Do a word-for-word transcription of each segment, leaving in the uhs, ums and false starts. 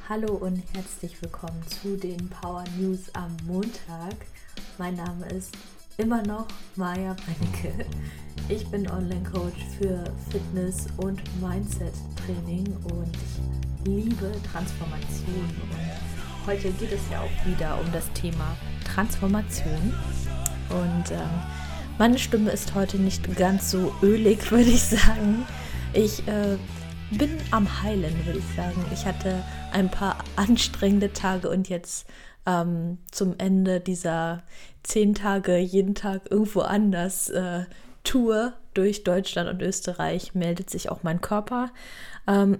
Hallo und herzlich willkommen zu den Power News am Montag. Mein Name ist immer noch Maja Bennecke. Ich bin Online-Coach für Fitness- und Mindset-Training und ich liebe Transformation. Und heute geht es ja auch wieder um das Thema Transformation. Und ähm, meine Stimme ist heute nicht ganz so ölig, würde ich sagen. Ich äh, bin am Heilen, würde ich sagen. Ich hatte ein paar anstrengende Tage und jetzt ähm, zum Ende dieser zehn Tage jeden Tag irgendwo anders äh, Tour durch Deutschland und Österreich meldet sich auch mein Körper. Ähm,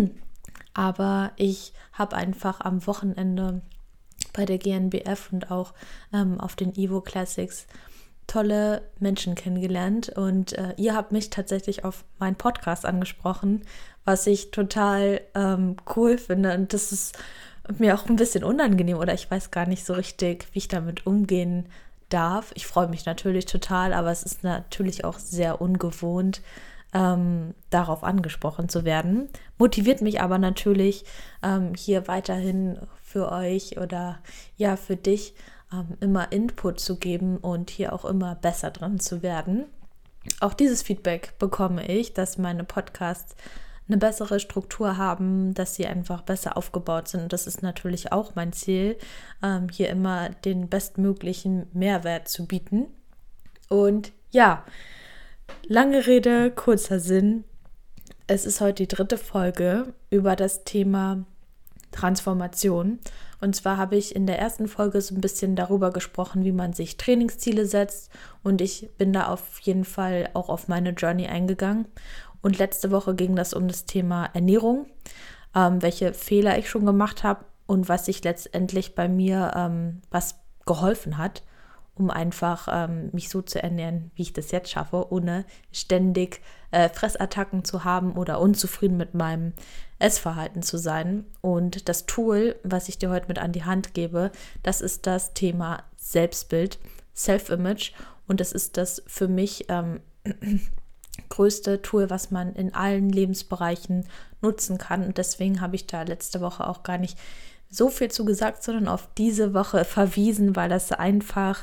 aber ich habe einfach am Wochenende bei der G N B F und auch ähm, auf den Evo Classics tolle Menschen kennengelernt und äh, ihr habt mich tatsächlich auf meinen Podcast angesprochen, was ich total ähm, cool finde und das ist mir auch ein bisschen unangenehm oder ich weiß gar nicht so richtig, wie ich damit umgehen darf. Ich freue mich natürlich total, aber es ist natürlich auch sehr ungewohnt, ähm, darauf angesprochen zu werden. Motiviert mich aber natürlich, ähm, hier weiterhin für euch oder ja für dich Ähm, immer Input zu geben und hier auch immer besser dran zu werden. Auch dieses Feedback bekomme ich, dass meine Podcasts eine bessere Struktur haben, dass sie einfach besser aufgebaut sind. Und das ist natürlich auch mein Ziel, ähm, hier immer den bestmöglichen Mehrwert zu bieten. Und ja, lange Rede, kurzer Sinn. Es ist heute die dritte Folge über das Thema Transformation. Und zwar habe ich in der ersten Folge so ein bisschen darüber gesprochen, wie man sich Trainingsziele setzt. Und ich bin da auf jeden Fall auch auf meine Journey eingegangen. Und letzte Woche ging das um das Thema Ernährung, ähm, welche Fehler ich schon gemacht habe und was sich letztendlich bei mir ähm, was geholfen hat, um einfach ähm, mich so zu ernähren, wie ich das jetzt schaffe, ohne ständig äh, Fressattacken zu haben oder unzufrieden mit meinem Essverhalten zu sein. Und das Tool, was ich dir heute mit an die Hand gebe, das ist das Thema Selbstbild, Self-Image. Und das ist das für mich ähm, größte Tool, was man in allen Lebensbereichen nutzen kann. Und deswegen habe ich da letzte Woche auch gar nicht so viel zu gesagt, sondern auf diese Woche verwiesen, weil das einfach,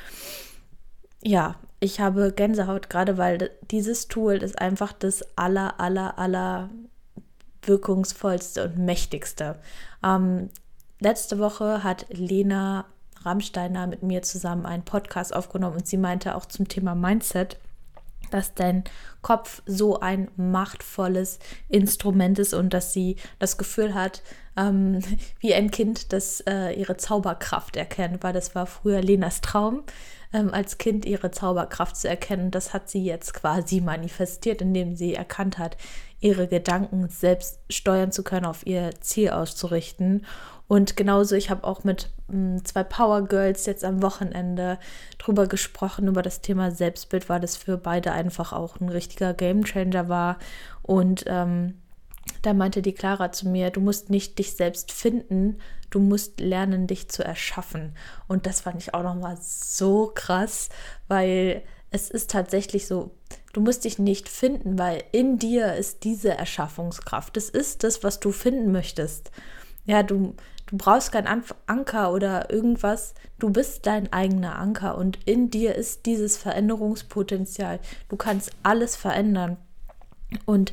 ja, ich habe Gänsehaut, gerade weil dieses Tool ist einfach das aller, aller, aller wirkungsvollste und mächtigste. Ähm, letzte Woche hat Lena Rammsteiner mit mir zusammen einen Podcast aufgenommen und sie meinte auch zum Thema Mindset, dass dein Kopf so ein machtvolles Instrument ist und dass sie das Gefühl hat, ähm, wie ein Kind, das äh, ihre Zauberkraft erkennt, weil das war früher Lenas Traum, ähm, als Kind ihre Zauberkraft zu erkennen. Das hat sie jetzt quasi manifestiert, indem sie erkannt hat, ihre Gedanken selbst steuern zu können, auf ihr Ziel auszurichten. Und genauso, ich habe auch mit mh, zwei Power Girls jetzt am Wochenende drüber gesprochen, über das Thema Selbstbild, weil das für beide einfach auch ein richtiger Gamechanger war. Und ähm, da meinte die Clara zu mir, du musst nicht dich selbst finden, du musst lernen, dich zu erschaffen. Und das fand ich auch nochmal so krass, weil es ist tatsächlich so, du musst dich nicht finden, weil in dir ist diese Erschaffungskraft. Das ist das, was du finden möchtest. Ja, du, du brauchst keinen Anker oder irgendwas. Du bist dein eigener Anker und in dir ist dieses Veränderungspotenzial. Du kannst alles verändern. Und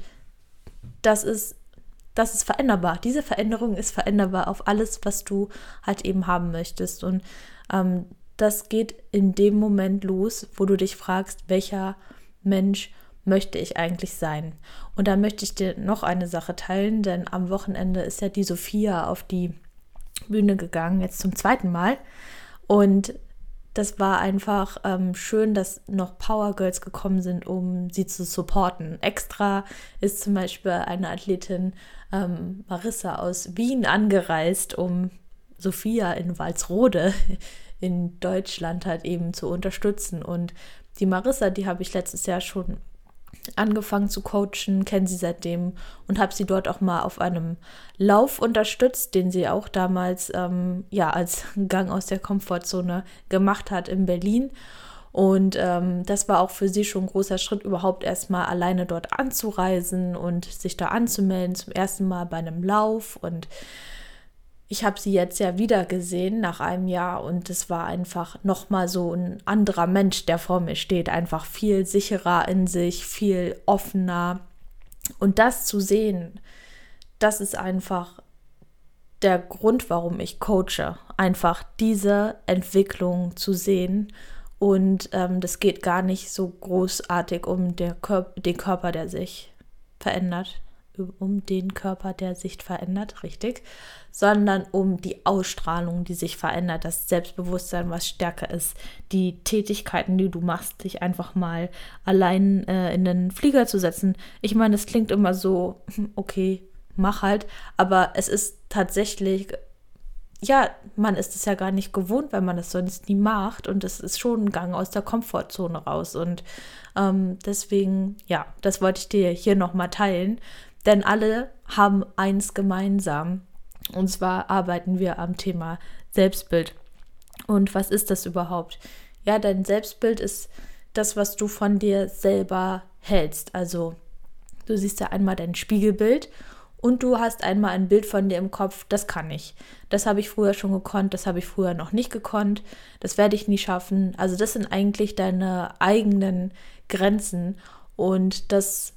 das ist, das ist veränderbar. Diese Veränderung ist veränderbar auf alles, was du halt eben haben möchtest. Und ähm, das geht in dem Moment los, wo du dich fragst, welcher Mensch möchte ich eigentlich sein? Und da möchte ich dir noch eine Sache teilen, denn am Wochenende ist ja die Sophia auf die Bühne gegangen, jetzt zum zweiten Mal. Und das war einfach ähm, schön, dass noch Power Girls gekommen sind, um sie zu supporten. Extra ist zum Beispiel eine Athletin ähm, Marissa aus Wien angereist, um Sophia in Walsrode in Deutschland halt eben zu unterstützen. Und die Marissa, die habe ich letztes Jahr schon angefangen zu coachen, kenne sie seitdem und habe sie dort auch mal auf einem Lauf unterstützt, den sie auch damals ähm, ja als Gang aus der Komfortzone gemacht hat in Berlin. Und ähm, das war auch für sie schon ein großer Schritt, überhaupt erstmal alleine dort anzureisen und sich da anzumelden, zum ersten Mal bei einem Lauf. Und ich habe sie jetzt ja wieder gesehen nach einem Jahr und es war einfach nochmal so ein anderer Mensch, der vor mir steht, einfach viel sicherer in sich, viel offener. Und das zu sehen, das ist einfach der Grund, warum ich coache, einfach diese Entwicklung zu sehen. Und ähm, das geht gar nicht so großartig um der Kör- den Körper, der sich verändert, um den Körper, der sich verändert, richtig, sondern um die Ausstrahlung, die sich verändert, das Selbstbewusstsein, was stärker ist, die Tätigkeiten, die du machst, dich einfach mal allein äh, in den Flieger zu setzen. Ich meine, es klingt immer so, okay, mach halt, aber es ist tatsächlich, ja, man ist es ja gar nicht gewohnt, weil man das sonst nie macht und es ist schon ein Gang aus der Komfortzone raus und ähm, deswegen, ja, das wollte ich dir hier nochmal teilen, denn alle haben eins gemeinsam und zwar arbeiten wir am Thema Selbstbild. Und was ist das überhaupt? Ja, dein Selbstbild ist das, was du von dir selber hältst, also du siehst ja einmal dein Spiegelbild und du hast einmal ein Bild von dir im Kopf, das kann ich. Das habe ich früher schon gekonnt, das habe ich früher noch nicht gekonnt, das werde ich nie schaffen. Also das sind eigentlich deine eigenen Grenzen und das,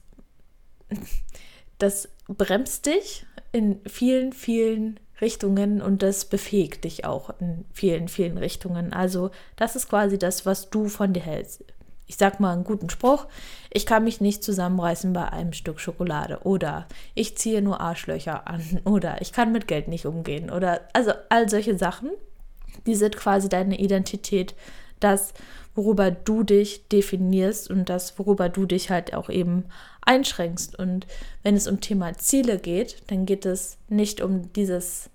das bremst dich in vielen, vielen Richtungen und das befähigt dich auch in vielen, vielen Richtungen. Also das ist quasi das, was du von dir hältst. Ich sag mal einen guten Spruch, ich kann mich nicht zusammenreißen bei einem Stück Schokolade oder ich ziehe nur Arschlöcher an oder ich kann mit Geld nicht umgehen oder also all solche Sachen, die sind quasi deine Identität, das, worüber du dich definierst und das, worüber du dich halt auch eben einschränkst. Und wenn es um Thema Ziele geht, dann geht es nicht um dieses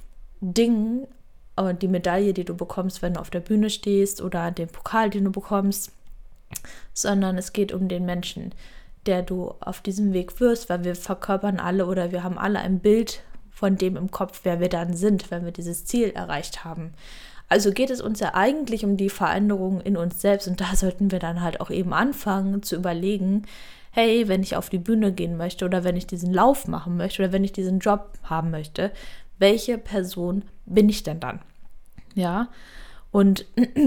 Ding, die Medaille, die du bekommst, wenn du auf der Bühne stehst oder den Pokal, den du bekommst, sondern es geht um den Menschen, der du auf diesem Weg wirst, weil wir verkörpern alle oder wir haben alle ein Bild von dem im Kopf, wer wir dann sind, wenn wir dieses Ziel erreicht haben. Also geht es uns ja eigentlich um die Veränderung in uns selbst und da sollten wir dann halt auch eben anfangen zu überlegen, hey, wenn ich auf die Bühne gehen möchte oder wenn ich diesen Lauf machen möchte oder wenn ich diesen Job haben möchte, welche Person bin ich denn dann? Ja, und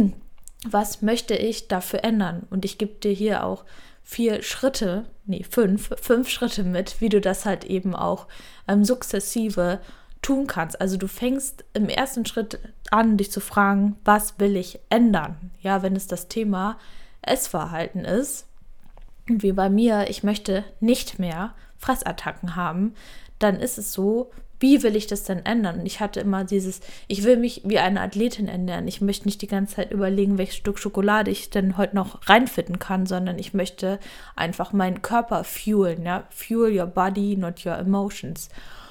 was möchte ich dafür ändern? Und ich gebe dir hier auch vier Schritte, nee, fünf, fünf Schritte mit, wie du das halt eben auch ähm, sukzessive tun kannst. Also du fängst im ersten Schritt an, dich zu fragen, was will ich ändern? Ja, wenn es das Thema Essverhalten ist, wie bei mir, ich möchte nicht mehr Fressattacken haben, dann ist es so, wie will ich das denn ändern? Und ich hatte immer dieses, ich will mich wie eine Athletin ernähren. Ich möchte nicht die ganze Zeit überlegen, welches Stück Schokolade ich denn heute noch reinfitten kann, sondern ich möchte einfach meinen Körper fuelen, ja, fuel your body, not your emotions.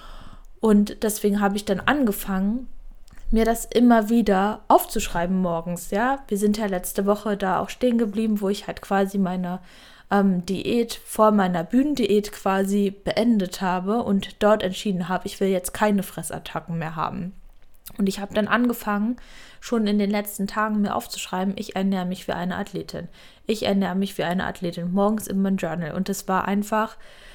Und deswegen habe ich dann angefangen, mir das immer wieder aufzuschreiben morgens, ja. Wir sind ja letzte Woche da auch stehen geblieben, wo ich halt quasi meine ähm, Diät vor meiner Bühnendiät quasi beendet habe und dort entschieden habe, ich will jetzt keine Fressattacken mehr haben. Und ich habe dann angefangen, schon in den letzten Tagen mir aufzuschreiben, ich ernähre mich wie eine Athletin. Ich ernähre mich wie eine Athletin, morgens in mein Journal. Und das war einfach,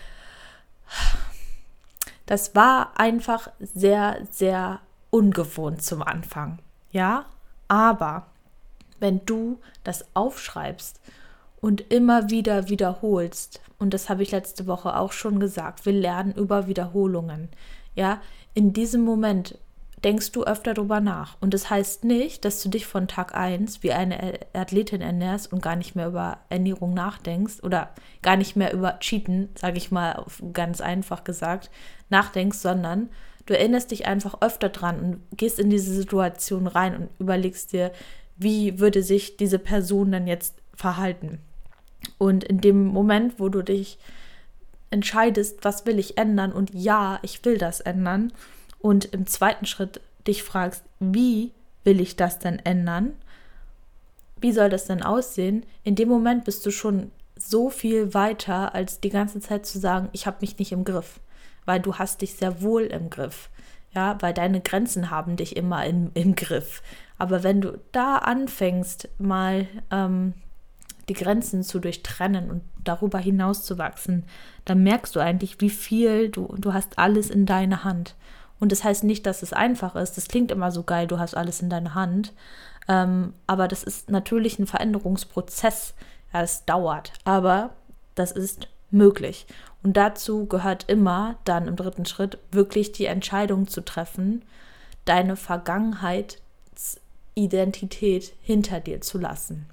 das war einfach sehr, sehr ungewohnt zum Anfang. Ja, aber wenn du das aufschreibst und immer wieder wiederholst, und das habe ich letzte Woche auch schon gesagt, wir lernen über Wiederholungen. Ja, in diesem Moment denkst du öfter drüber nach. Und das heißt nicht, dass du dich von Tag eins wie eine Athletin ernährst und gar nicht mehr über Ernährung nachdenkst oder gar nicht mehr über Cheaten, sage ich mal ganz einfach gesagt, nachdenkst, sondern du erinnerst dich einfach öfter dran und gehst in diese Situation rein und überlegst dir, wie würde sich diese Person dann jetzt verhalten. Und in dem Moment, wo du dich entscheidest, was will ich ändern und ja, ich will das ändern und im zweiten Schritt dich fragst, wie will ich das denn ändern? Wie soll das denn aussehen? In dem Moment bist du schon so viel weiter, als die ganze Zeit zu sagen, ich habe mich nicht im Griff, weil du hast dich sehr wohl im Griff. Ja, weil deine Grenzen haben dich immer im, im Griff. Aber wenn du da anfängst, mal ähm, die Grenzen zu durchtrennen und darüber hinaus zu wachsen, dann merkst du eigentlich, wie viel du, du hast alles in deiner Hand. Und das heißt nicht, dass es einfach ist. Das klingt immer so geil, du hast alles in deiner Hand. Ähm, aber das ist natürlich ein Veränderungsprozess. Ja, es dauert, aber das ist möglich. Und dazu gehört immer dann im dritten Schritt wirklich die Entscheidung zu treffen, deine Vergangenheitsidentität hinter dir zu lassen.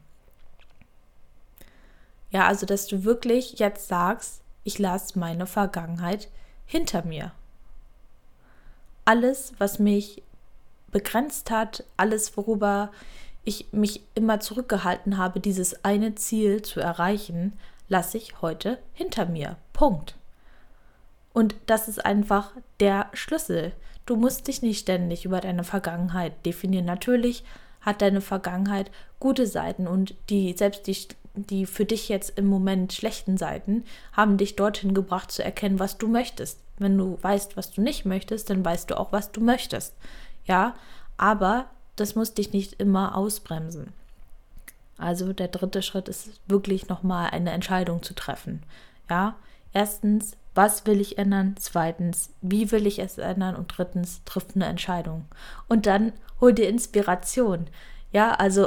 Ja, also dass du wirklich jetzt sagst, ich lasse meine Vergangenheit hinter mir. Alles, was mich begrenzt hat, alles, worüber ich mich immer zurückgehalten habe, dieses eine Ziel zu erreichen, lasse ich heute hinter mir. Punkt. Und das ist einfach der Schlüssel. Du musst dich nicht ständig über deine Vergangenheit definieren. Natürlich hat deine Vergangenheit gute Seiten und die, selbst die, die für dich jetzt im Moment schlechten Seiten haben dich dorthin gebracht zu erkennen, was du möchtest. Wenn du weißt, was du nicht möchtest, dann weißt du auch, was du möchtest. Ja, aber das muss dich nicht immer ausbremsen. Also der dritte Schritt ist wirklich nochmal eine Entscheidung zu treffen. Ja, erstens, was will ich ändern? Zweitens, wie will ich es ändern? Und drittens, triff eine Entscheidung. Und dann hol dir Inspiration. Ja, also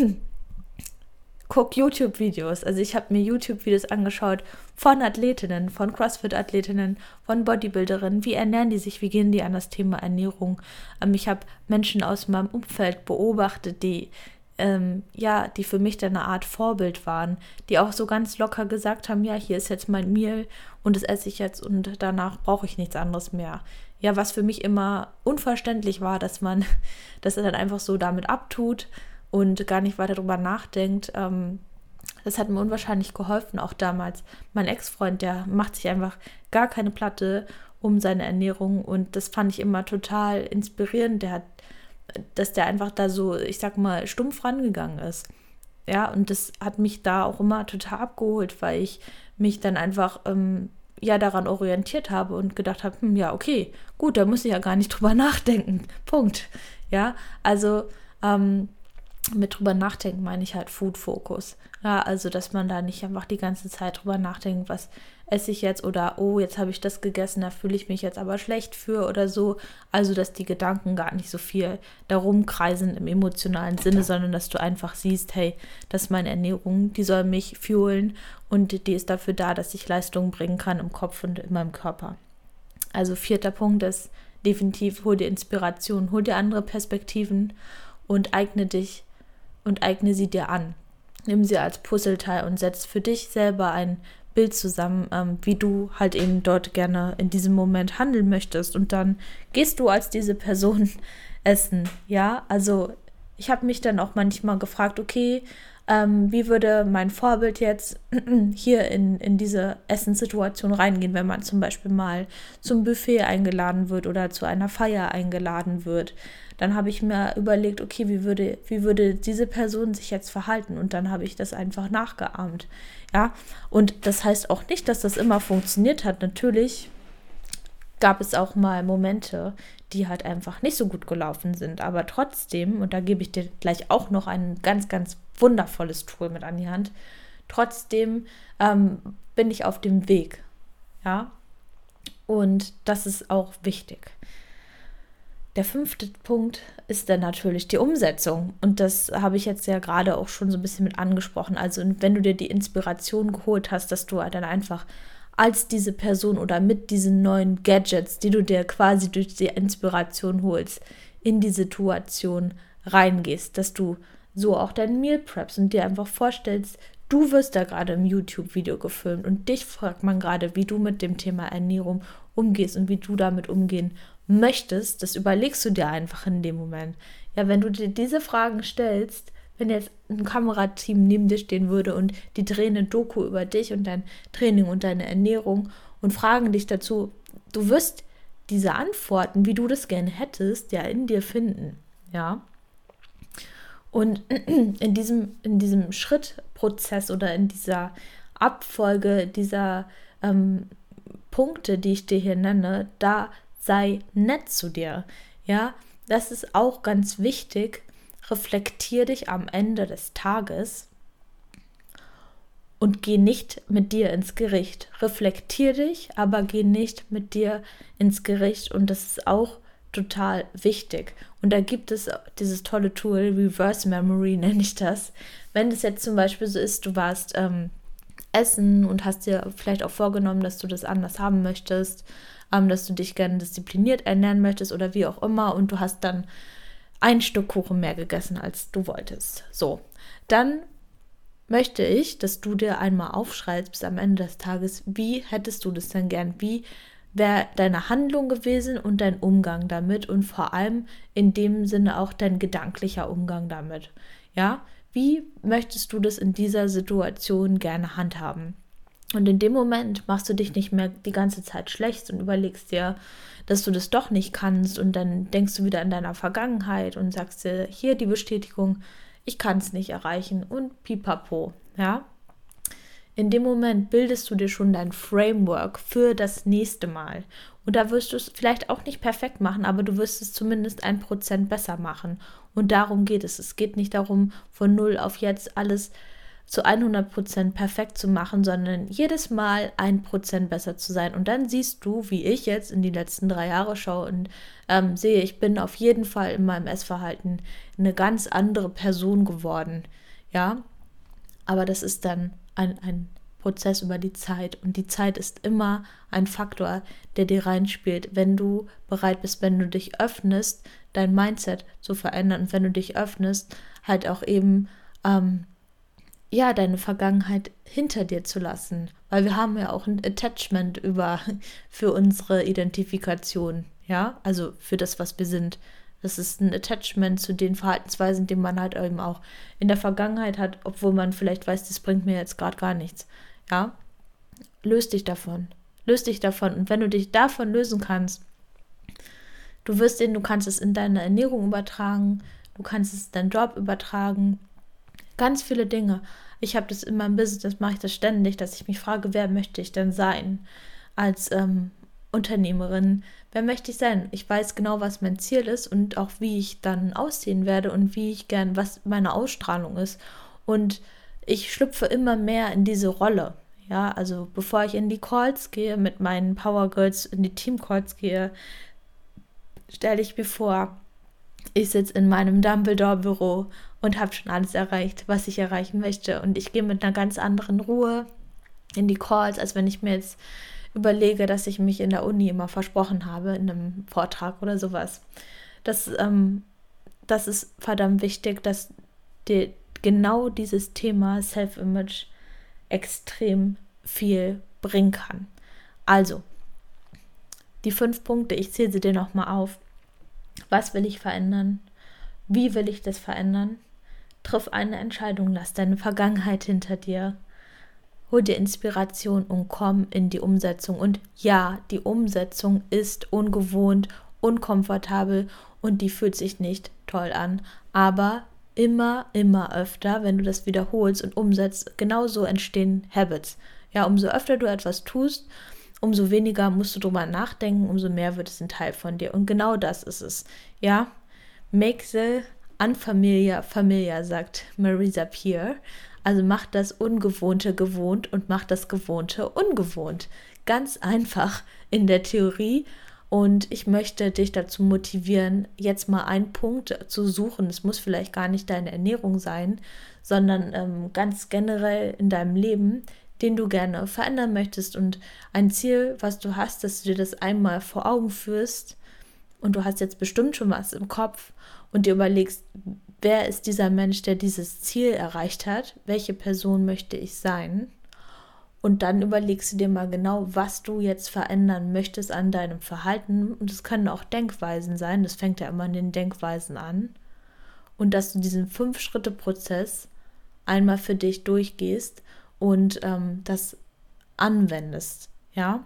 guck YouTube-Videos. Also ich habe mir YouTube-Videos angeschaut von Athletinnen, von CrossFit-Athletinnen, von Bodybuilderinnen. Wie ernähren die sich? Wie gehen die an das Thema Ernährung? Ähm, ich habe Menschen aus meinem Umfeld beobachtet, die ähm, ja, die für mich dann eine Art Vorbild waren, die auch so ganz locker gesagt haben, ja, hier ist jetzt mein Meal und das esse ich jetzt und danach brauche ich nichts anderes mehr. Ja, was für mich immer unverständlich war, dass man das dann einfach so damit abtut und gar nicht weiter drüber nachdenkt. Ähm, das hat mir unwahrscheinlich geholfen, auch damals. Mein Ex-Freund, der macht sich einfach gar keine Platte um seine Ernährung und das fand ich immer total inspirierend. Der hat dass der einfach da so, ich sag mal, stumpf rangegangen ist. Ja, und das hat mich da auch immer total abgeholt, weil ich mich dann einfach ähm, ja daran orientiert habe und gedacht habe, hm, ja, okay, gut, da muss ich ja gar nicht drüber nachdenken. Punkt. Ja, also ähm, mit drüber nachdenken meine ich halt Food-Fokus. Ja, also dass man da nicht einfach die ganze Zeit drüber nachdenkt, was esse ich jetzt oder oh, jetzt habe ich das gegessen, da fühle ich mich jetzt aber schlecht für oder so. Also dass die Gedanken gar nicht so viel darum kreisen im emotionalen Sinne, sondern dass du einfach siehst, hey, das ist meine Ernährung, die soll mich fuelen und die ist dafür da, dass ich Leistungen bringen kann im Kopf und in meinem Körper. Also vierter Punkt ist definitiv, hol dir Inspiration, hol dir andere Perspektiven und eigne dich und eigne sie dir an. Nimm sie als Puzzleteil und setz für dich selber ein Bild zusammen, ähm, wie du halt eben dort gerne in diesem Moment handeln möchtest. Und dann gehst du als diese Person essen. Ja, also ich habe mich dann auch manchmal gefragt, okay, ähm, wie würde mein Vorbild jetzt hier in, in diese Essenssituation reingehen, wenn man zum Beispiel mal zum Buffet eingeladen wird oder zu einer Feier eingeladen wird. Dann habe ich mir überlegt, okay, wie würde, wie würde diese Person sich jetzt verhalten? Und dann habe ich das einfach nachgeahmt. Ja, und das heißt auch nicht, dass das immer funktioniert hat. Natürlich gab es auch mal Momente, die halt einfach nicht so gut gelaufen sind. Aber trotzdem, und da gebe ich dir gleich auch noch ein ganz, ganz wundervolles Tool mit an die Hand, trotzdem ähm, bin ich auf dem Weg. Ja, und das ist auch wichtig. Der fünfte Punkt ist dann natürlich die Umsetzung. Und das habe ich jetzt ja gerade auch schon so ein bisschen mit angesprochen. Also wenn du dir die Inspiration geholt hast, dass du dann einfach als diese Person oder mit diesen neuen Gadgets, die du dir quasi durch die Inspiration holst, in die Situation reingehst, dass du so auch dein Meal preppst und dir einfach vorstellst, du wirst da gerade im YouTube-Video gefilmt und dich fragt man gerade, wie du mit dem Thema Ernährung umgehst und wie du damit umgehen möchtest, das überlegst du dir einfach in dem Moment. Ja, wenn du dir diese Fragen stellst, wenn jetzt ein Kamerateam neben dir stehen würde und die drehen eine Doku über dich und dein Training und deine Ernährung und fragen dich dazu, du wirst diese Antworten, wie du das gerne hättest, ja in dir finden, ja. Und in diesem, in diesem Schrittprozess oder in dieser Abfolge dieser ähm, Punkte, die ich dir hier nenne, da sei nett zu dir, ja, das ist auch ganz wichtig. Reflektier dich am Ende des Tages und geh nicht mit dir ins Gericht. Reflektier dich, aber geh nicht mit dir ins Gericht. Und das ist auch total wichtig. Und da gibt es dieses tolle Tool, Reverse Memory nenne ich das. Wenn es jetzt zum Beispiel so ist, du warst ähm, essen und hast dir vielleicht auch vorgenommen, dass du das anders haben möchtest, ähm, dass du dich gerne diszipliniert ernähren möchtest oder wie auch immer und du hast dann ein Stück Kuchen mehr gegessen, als du wolltest. So, dann möchte ich, dass du dir einmal aufschreibst bis am Ende des Tages, wie hättest du das denn gern, wie wäre deine Handlung gewesen und dein Umgang damit und vor allem in dem Sinne auch dein gedanklicher Umgang damit. Ja, wie möchtest du das in dieser Situation gerne handhaben? Und in dem Moment machst du dich nicht mehr die ganze Zeit schlecht und überlegst dir, dass du das doch nicht kannst und dann denkst du wieder an deiner Vergangenheit und sagst dir, hier die Bestätigung, ich kann es nicht erreichen und pipapo, ja. In dem Moment bildest du dir schon dein Framework für das nächste Mal. Und da wirst du es vielleicht auch nicht perfekt machen, aber du wirst es zumindest ein Prozent besser machen. Und darum geht es. Es geht nicht darum, von null auf jetzt alles zu hundert Prozent perfekt zu machen, sondern jedes Mal ein Prozent besser zu sein. Und dann siehst du, wie ich jetzt in die letzten drei Jahre schaue und ähm, sehe, ich bin auf jeden Fall in meinem Essverhalten eine ganz andere Person geworden. Ja, aber das ist dann ein, ein Prozess über die Zeit. Und die Zeit ist immer ein Faktor, der dir reinspielt, wenn du bereit bist, wenn du dich öffnest, dein Mindset zu verändern und wenn du dich öffnest, halt auch eben ähm, ja, deine Vergangenheit hinter dir zu lassen. Weil wir haben ja auch ein Attachment über für unsere Identifikation, ja, also für das, was wir sind. Das ist ein Attachment zu den Verhaltensweisen, die man halt eben auch in der Vergangenheit hat, obwohl man vielleicht weiß, das bringt mir jetzt gerade gar nichts. Ja, löst dich davon. Löst dich davon. Und wenn du dich davon lösen kannst, du wirst sehen, du kannst es in deine Ernährung übertragen, du kannst es in deinen Job übertragen, ganz viele Dinge. Ich habe das in meinem Business, mache ich das ständig, dass ich mich frage, wer möchte ich denn sein als ähm, Unternehmerin? Wer möchte ich sein? Ich weiß genau, was mein Ziel ist und auch wie ich dann aussehen werde und wie ich gern, was meine Ausstrahlung ist. Und ich schlüpfe immer mehr in diese Rolle. Ja, also bevor ich in die Calls gehe, mit meinen Power Girls in die Team Calls gehe, stelle ich mir vor, ich sitze in meinem Dumbledore-Büro und habe schon alles erreicht, was ich erreichen möchte. Und ich gehe mit einer ganz anderen Ruhe in die Calls, als wenn ich mir jetzt überlege, dass ich mich in der Uni immer versprochen habe, in einem Vortrag oder sowas. Das, ähm, das ist verdammt wichtig, dass dir genau dieses Thema Self-Image extrem viel bringen kann. Also, die fünf Punkte, ich zähle sie dir nochmal auf. Was will ich verändern? Wie will ich das verändern? Triff eine Entscheidung, lass deine Vergangenheit hinter dir. Hol dir Inspiration und komm in die Umsetzung. Und ja, die Umsetzung ist ungewohnt, unkomfortabel und die fühlt sich nicht toll an. Aber immer, immer öfter, wenn du das wiederholst und umsetzt, genauso entstehen Habits. Ja, umso öfter du etwas tust, umso weniger musst du drüber nachdenken, umso mehr wird es ein Teil von dir. Und genau das ist es. Ja, make the unfamiliar familiar, sagt Marisa Peer. Also mach das Ungewohnte gewohnt und mach das Gewohnte ungewohnt. Ganz einfach in der Theorie. Und ich möchte dich dazu motivieren, jetzt mal einen Punkt zu suchen. Es muss vielleicht gar nicht deine Ernährung sein, sondern ähm, ganz generell in deinem Leben, den du gerne verändern möchtest und ein Ziel, was du hast, dass du dir das einmal vor Augen führst und du hast jetzt bestimmt schon was im Kopf und dir überlegst, wer ist dieser Mensch, der dieses Ziel erreicht hat, welche Person möchte ich sein und dann überlegst du dir mal genau, was du jetzt verändern möchtest an deinem Verhalten und es können auch Denkweisen sein, das fängt ja immer in den Denkweisen an und dass du diesen Fünf-Schritte-Prozess einmal für dich durchgehst und ähm, das anwendest, ja.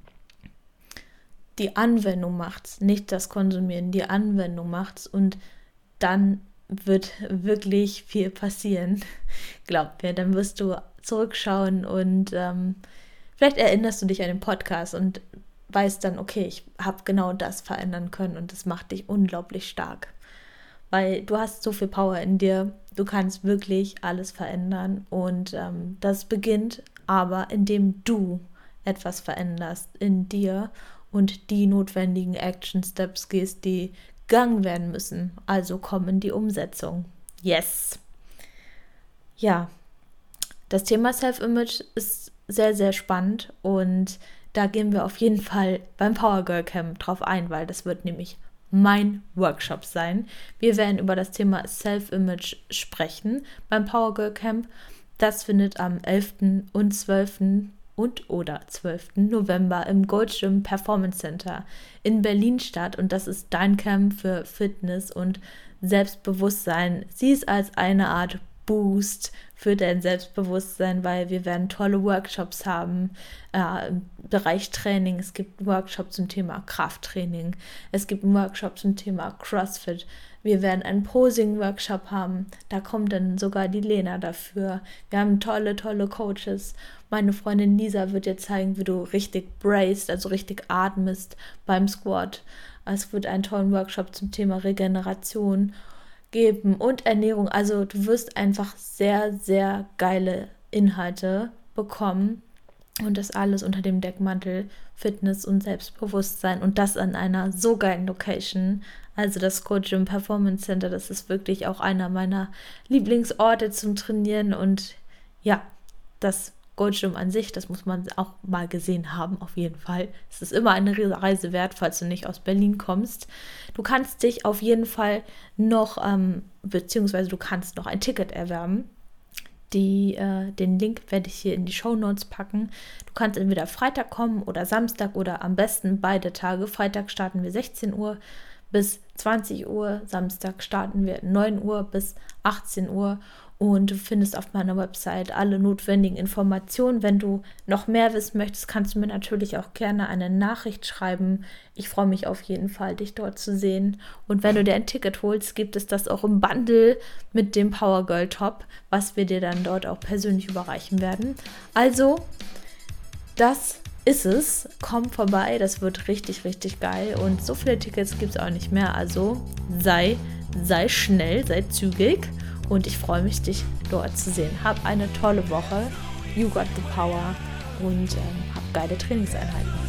Die Anwendung macht's, nicht das Konsumieren, die Anwendung macht's und dann wird wirklich viel passieren. Glaub mir, dann wirst du zurückschauen und ähm, vielleicht erinnerst du dich an den Podcast und weißt dann, okay, ich habe genau das verändern können und das macht dich unglaublich stark. Weil du hast so viel Power in dir, du kannst wirklich alles verändern und ähm, das beginnt aber, indem du etwas veränderst in dir und die notwendigen Action Steps gehst, die gegangen werden müssen. Also komm in die Umsetzung. Yes! Ja, das Thema Self-Image ist sehr, sehr spannend und da gehen wir auf jeden Fall beim Power Girl Camp drauf ein, weil das wird nämlich mein Workshop sein. Wir werden über das Thema Self-Image sprechen beim Power Girl Camp. Das findet am elften und zwölften und oder zwölften November im Goldschirm Performance Center in Berlin statt und das ist dein Camp für Fitness und Selbstbewusstsein. Sieh es als eine Art Boost für dein Selbstbewusstsein, weil wir werden tolle Workshops haben äh, im Bereich Training. Es gibt Workshops zum Thema Krafttraining. Es gibt einen Workshop zum Thema CrossFit. Wir werden einen Posing-Workshop haben. Da kommt dann sogar die Lena dafür. Wir haben tolle, tolle Coaches. Meine Freundin Lisa wird dir zeigen, wie du richtig braced, also richtig atmest beim Squat. Es wird einen tollen Workshop zum Thema Regeneration geben und Ernährung. Also du wirst einfach sehr, sehr geile Inhalte bekommen und das alles unter dem Deckmantel Fitness und Selbstbewusstsein und das an einer so geilen Location. Also das Goldschirm Performance Center, das ist wirklich auch einer meiner Lieblingsorte zum Trainieren und ja, das Goldschirm an sich, das muss man auch mal gesehen haben, auf jeden Fall. Es ist immer eine Reise wert, falls du nicht aus Berlin kommst. Du kannst dich auf jeden Fall noch, ähm, beziehungsweise du kannst noch ein Ticket erwerben. Die, äh, den Link werde ich hier in die Shownotes packen. Du kannst entweder Freitag kommen oder Samstag oder am besten beide Tage. Freitag starten wir sechzehn Uhr bis zwanzig Uhr, Samstag starten wir neun Uhr bis achtzehn Uhr und du findest auf meiner Website alle notwendigen Informationen. Wenn du noch mehr wissen möchtest, kannst du mir natürlich auch gerne eine Nachricht schreiben. Ich freue mich auf jeden Fall, dich dort zu sehen. Und wenn du dir ein Ticket holst, gibt es das auch im Bundle mit dem Power Girl Top, was wir dir dann dort auch persönlich überreichen werden. Also, das ist es. Komm vorbei, das wird richtig, richtig geil. Und so viele Tickets gibt es auch nicht mehr. Also sei, sei schnell, sei zügig. Und ich freue mich, dich dort zu sehen. Hab eine tolle Woche. You got the power. Und ähm, hab geile Trainingseinheiten.